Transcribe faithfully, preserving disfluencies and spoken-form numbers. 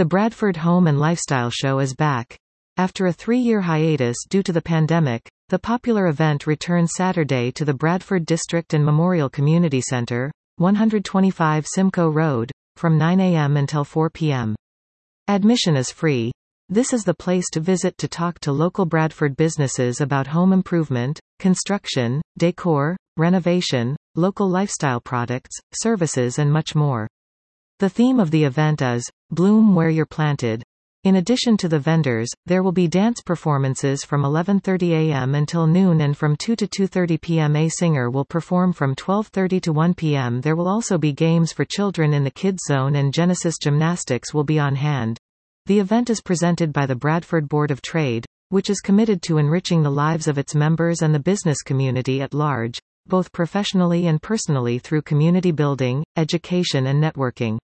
The Bradford Home and Lifestyle Show is back. After a three-year hiatus due to the pandemic, the popular event returns Saturday to the Bradford District and Memorial Community Centre, one twenty-five Simcoe Road, from nine a m until four p m Admission is free. This is the place to visit to talk to local Bradford businesses about home improvement, construction, decor, renovation, local lifestyle products, services and much more. The theme of the event is, Bloom Where You're Planted. In addition to the vendors, there will be dance performances from eleven thirty a m until noon and from two to two thirty p m A singer will perform from twelve thirty to one p m There will also be games for children in the kids zone and Genesis Gymnastics will be on hand. The event is presented by the Bradford Board of Trade, which is committed to enriching the lives of its members and the business community at large, both professionally and personally through community building, education and networking.